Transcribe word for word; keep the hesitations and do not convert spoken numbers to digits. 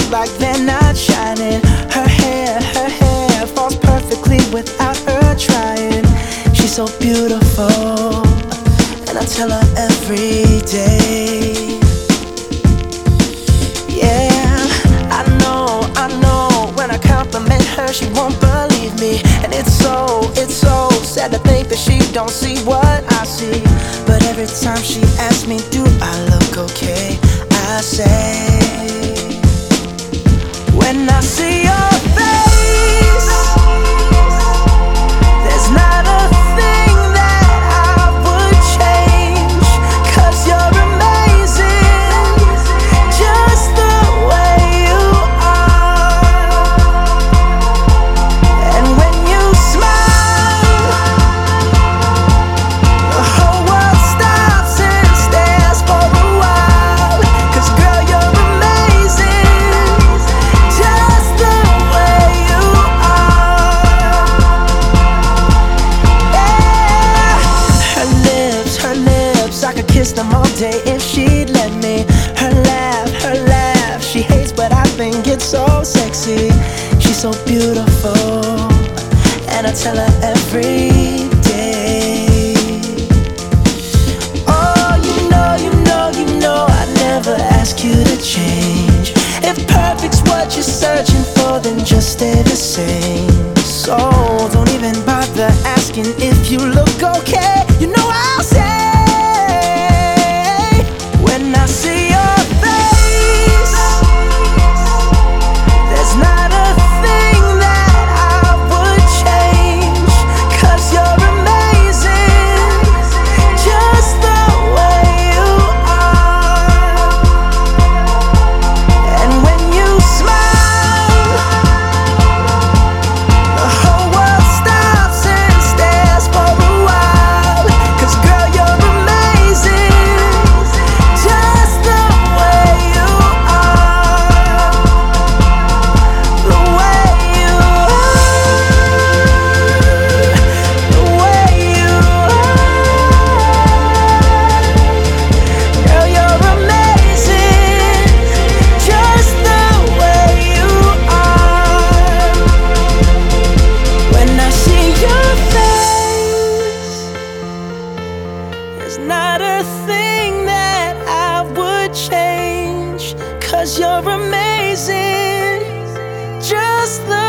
like they're not shining. Her hair, her hair falls perfectly without her trying. She's so beautiful, and I tell her every day. Yeah, I know, I know, when I compliment her she won't believe me. And it's so, it's so sad to think that she don't see what I see. But every time she asks me, do I look okay, I say, when I see your face, there's not a thing that I would change. 'Cause you're amazing, just the way you are. And when you smile, the whole world stops and stares for a while. 'Cause girl, you're amazing, just the way you are. Yeah. Her lips, her lips, I could kiss them all day if she'd let me. Her laugh, her laugh, she hates but I think it's so sexy. She's so beautiful, and I tell her every day. Oh, you know, you know, you know I never ask you to change. If perfect's what you're searching for, then just stay the same. So don't even bother asking if you look okay. You know I'll say, when I see your face, there's not a thing that I would change. 'Cause you're amazing, just the way you are. And when you smile, the whole world stops and stares for a while. 'Cause girl, you're amazing, just the way you are. The way you are, the way you are. Girl, you're amazing, just the way you are. When I see your face, there's not a thing that I would change. 'Cause you're amazing, just the